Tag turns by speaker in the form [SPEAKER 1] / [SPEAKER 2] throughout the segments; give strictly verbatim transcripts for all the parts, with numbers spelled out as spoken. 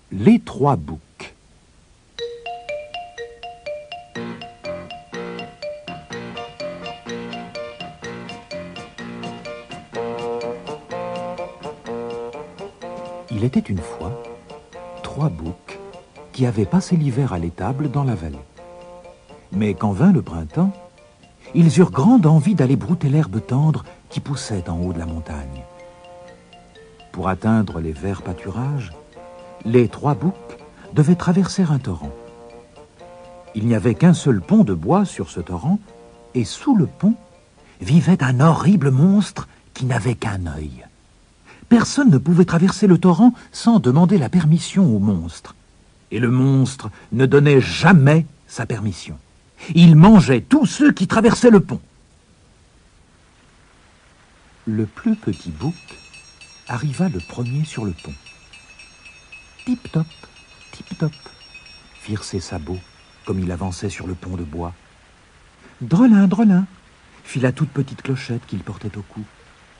[SPEAKER 1] Les trois boucs. Il était une fois trois boucs qui avaient passé l'hiver à l'étable dans la vallée. Mais quand vint le printemps, ils eurent grande envie d'aller brouter l'herbe tendre qui poussait en haut de la montagne. Pour atteindre les verts pâturages, les trois boucs devaient traverser un torrent. Il n'y avait qu'un seul pont de bois sur ce torrent, et sous le pont vivait un horrible monstre qui n'avait qu'un œil. Personne ne pouvait traverser le torrent sans demander la permission au monstre. Et le monstre ne donnait jamais sa permission. Il mangeait tous ceux qui traversaient le pont. Le plus petit bouc arriva le premier sur le pont. Tip-top, tip-top, firent ses sabots comme il avançait sur le pont de bois. Drelin, drelin, fit la toute petite clochette qu'il portait au cou.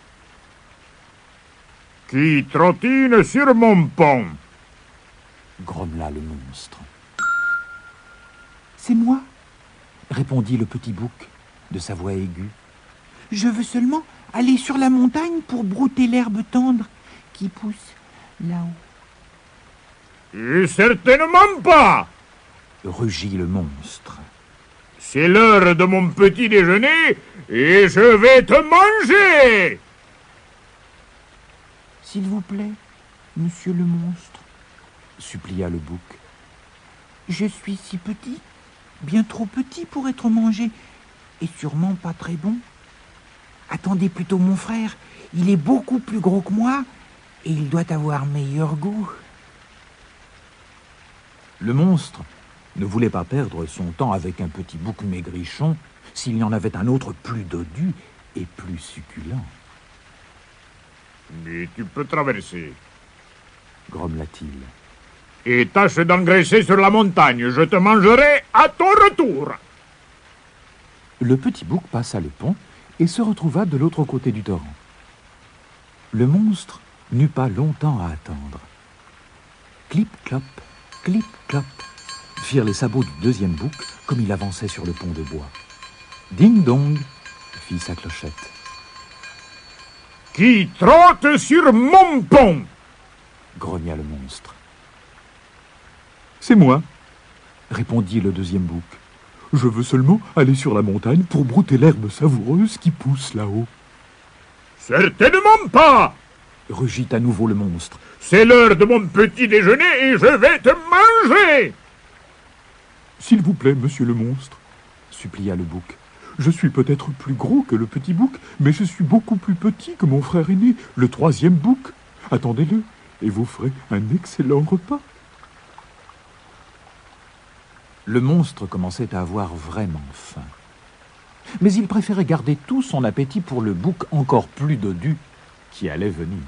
[SPEAKER 2] Qui trottine sur mon pont?
[SPEAKER 1] Grommela le monstre. C'est moi, répondit le petit bouc de sa voix aiguë.
[SPEAKER 3] Je veux seulement aller sur la montagne pour brouter l'herbe tendre qui pousse là-haut.
[SPEAKER 2] Et certainement pas,
[SPEAKER 1] rugit le monstre.
[SPEAKER 2] C'est l'heure de mon petit déjeuner et je vais te manger.
[SPEAKER 3] S'il vous plaît, monsieur le monstre,
[SPEAKER 1] supplia le bouc.
[SPEAKER 3] Je suis si petit, bien trop petit pour être mangé, et sûrement pas très bon. Attendez plutôt mon frère, il est beaucoup plus gros que moi, et il doit avoir meilleur goût.
[SPEAKER 1] Le monstre ne voulait pas perdre son temps avec un petit bouc maigrichon s'il y en avait un autre plus dodu et plus succulent.
[SPEAKER 2] Mais tu peux traverser,
[SPEAKER 1] grommela-t-il.
[SPEAKER 2] Et tâche d'engraisser sur la montagne, je te mangerai à ton retour.
[SPEAKER 1] Le petit bouc passa le pont et se retrouva de l'autre côté du torrent. Le monstre n'eut pas longtemps à attendre. Clip-clop, clip-clop, firent les sabots du deuxième bouc comme il avançait sur le pont de bois. Ding-dong, fit sa clochette.
[SPEAKER 2] Qui trotte sur mon pont?
[SPEAKER 1] Grogna le monstre. C'est moi, répondit le deuxième bouc. Je veux seulement aller sur la montagne pour brouter l'herbe savoureuse qui pousse là-haut.
[SPEAKER 2] Certainement pas,
[SPEAKER 1] rugit à nouveau le monstre.
[SPEAKER 2] C'est l'heure de mon petit déjeuner et je vais te manger.
[SPEAKER 1] S'il vous plaît, monsieur le monstre, supplia le bouc. Je suis peut-être plus gros que le petit bouc, mais je suis beaucoup plus petit que mon frère aîné, le troisième bouc. Attendez-le, et vous ferez un excellent repas. Le monstre commençait à avoir vraiment faim. Mais il préférait garder tout son appétit pour le bouc encore plus dodu qui allait venir.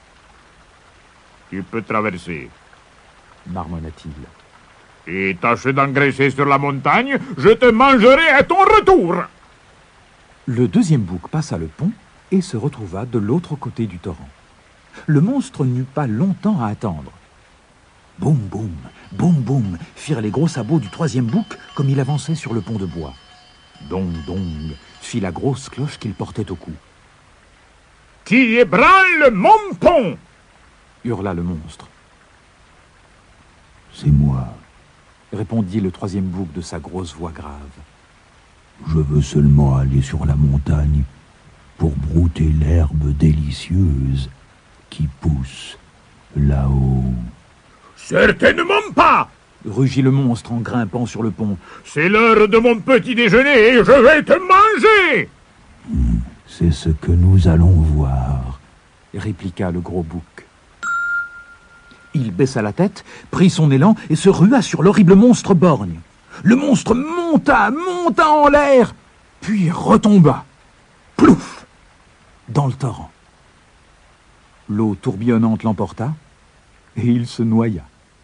[SPEAKER 2] Tu peux traverser,
[SPEAKER 1] marmonna-t-il.
[SPEAKER 2] Et tâche d'engraisser sur la montagne, je te mangerai à ton retour.
[SPEAKER 1] Le deuxième bouc passa le pont et se retrouva de l'autre côté du torrent. Le monstre n'eut pas longtemps à attendre. Boum, boum, boum, boum, firent les gros sabots du troisième bouc comme il avançait sur le pont de bois. Dong, dong, fit la grosse cloche qu'il portait au cou.
[SPEAKER 2] Qui ébranle mon pont?
[SPEAKER 1] Hurla le monstre.
[SPEAKER 4] C'est moi,
[SPEAKER 1] répondit le troisième bouc de sa grosse voix grave.
[SPEAKER 4] Je veux seulement aller sur la montagne pour brouter l'herbe délicieuse qui pousse là-haut.
[SPEAKER 2] Certainement pas,
[SPEAKER 1] rugit le monstre en grimpant sur le pont.
[SPEAKER 2] C'est l'heure de mon petit déjeuner et je vais te manger.
[SPEAKER 4] Mmh, c'est ce que nous allons voir,
[SPEAKER 1] répliqua le gros bouc. Il baissa la tête, prit son élan et se rua sur l'horrible monstre borgne. Le monstre monta, monta en l'air, puis retomba, plouf, dans le torrent. L'eau tourbillonnante l'emporta et il se noya.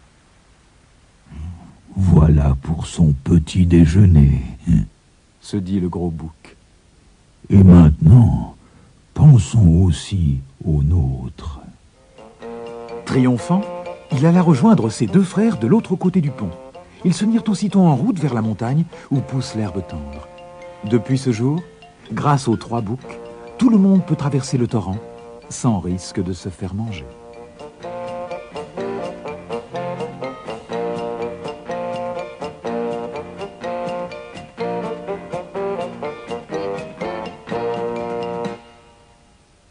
[SPEAKER 4] Voilà pour son petit déjeuner,
[SPEAKER 1] se dit le gros bouc.
[SPEAKER 4] Et maintenant, pensons aussi aux nôtres.
[SPEAKER 1] Triomphant, Il alla rejoindre ses deux frères de l'autre côté du pont. Ils se mirent aussitôt en route vers la montagne où pousse l'herbe tendre. Depuis ce jour, grâce aux trois boucs, tout le monde peut traverser le torrent sans risque de se faire manger.